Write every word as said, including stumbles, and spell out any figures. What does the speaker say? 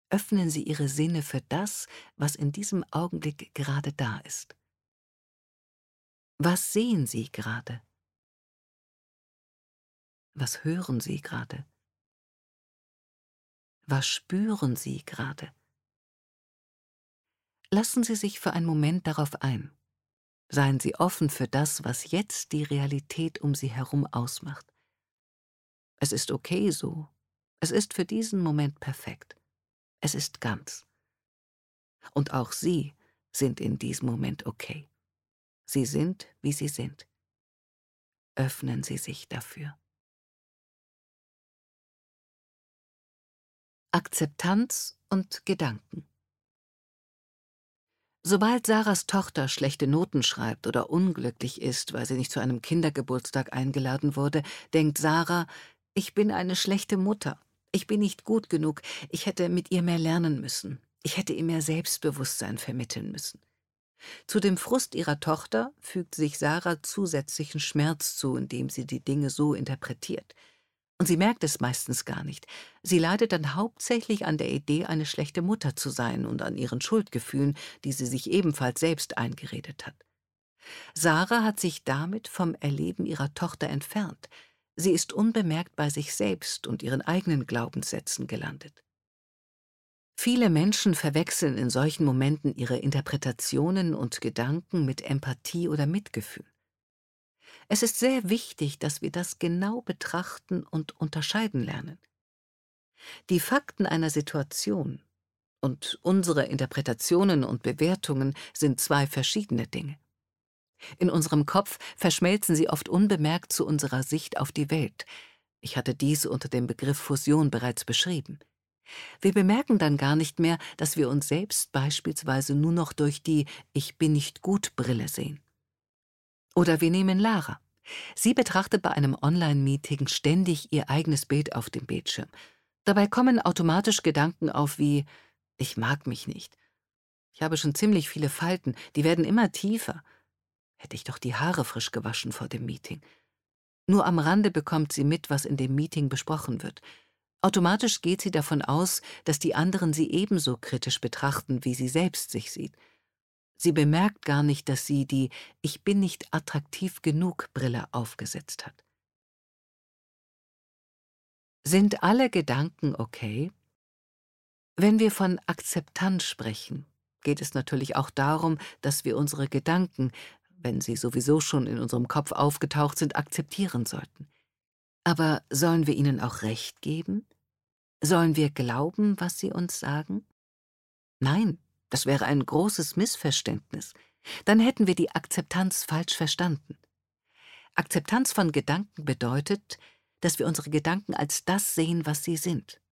Öffnen Sie Ihre Sinne für das, was in diesem Augenblick gerade da ist. Was sehen Sie gerade? Was hören Sie gerade? Was spüren Sie gerade? Lassen Sie sich für einen Moment darauf ein. Seien Sie offen für das, was jetzt die Realität um Sie herum ausmacht. Es ist okay so. Es ist für diesen Moment perfekt. Es ist ganz. Und auch Sie sind in diesem Moment okay. Sie sind, wie Sie sind. Öffnen Sie sich dafür. Akzeptanz und Gedanken. Sobald Sarahs Tochter schlechte Noten schreibt oder unglücklich ist, weil sie nicht zu einem Kindergeburtstag eingeladen wurde, denkt Sarah: „Ich bin eine schlechte Mutter. Ich bin nicht gut genug. Ich hätte mit ihr mehr lernen müssen. Ich hätte ihr mehr Selbstbewusstsein vermitteln müssen.“ Zu dem Frust ihrer Tochter fügt sich Sarah zusätzlichen Schmerz zu, indem sie die Dinge so interpretiert. Und sie merkt es meistens gar nicht. Sie leidet dann hauptsächlich an der Idee, eine schlechte Mutter zu sein und an ihren Schuldgefühlen, die sie sich ebenfalls selbst eingeredet hat. Sarah hat sich damit vom Erleben ihrer Tochter entfernt. Sie ist unbemerkt bei sich selbst und ihren eigenen Glaubenssätzen gelandet. Viele Menschen verwechseln in solchen Momenten ihre Interpretationen und Gedanken mit Empathie oder Mitgefühl. Es ist sehr wichtig, dass wir das genau betrachten und unterscheiden lernen. Die Fakten einer Situation und unsere Interpretationen und Bewertungen sind zwei verschiedene Dinge. In unserem Kopf verschmelzen sie oft unbemerkt zu unserer Sicht auf die Welt. Ich hatte dies unter dem Begriff Fusion bereits beschrieben. Wir bemerken dann gar nicht mehr, dass wir uns selbst beispielsweise nur noch durch die „Ich bin nicht gut“ Brille sehen. Oder wir nehmen Lara. Sie betrachtet bei einem Online-Meeting ständig ihr eigenes Bild auf dem Bildschirm. Dabei kommen automatisch Gedanken auf wie: „Ich mag mich nicht. Ich habe schon ziemlich viele Falten, die werden immer tiefer. Hätte ich doch die Haare frisch gewaschen vor dem Meeting.“ Nur am Rande bekommt sie mit, was in dem Meeting besprochen wird. Automatisch geht sie davon aus, dass die anderen sie ebenso kritisch betrachten, wie sie selbst sich sieht. Sie bemerkt gar nicht, dass sie die „Ich bin nicht attraktiv genug“ Brille aufgesetzt hat. Sind alle Gedanken okay? Wenn wir von Akzeptanz sprechen, geht es natürlich auch darum, dass wir unsere Gedanken, wenn sie sowieso schon in unserem Kopf aufgetaucht sind, akzeptieren sollten. Aber sollen wir ihnen auch Recht geben? Sollen wir glauben, was sie uns sagen? Nein, das wäre ein großes Missverständnis. Dann hätten wir die Akzeptanz falsch verstanden. Akzeptanz von Gedanken bedeutet, dass wir unsere Gedanken als das sehen, was sie sind.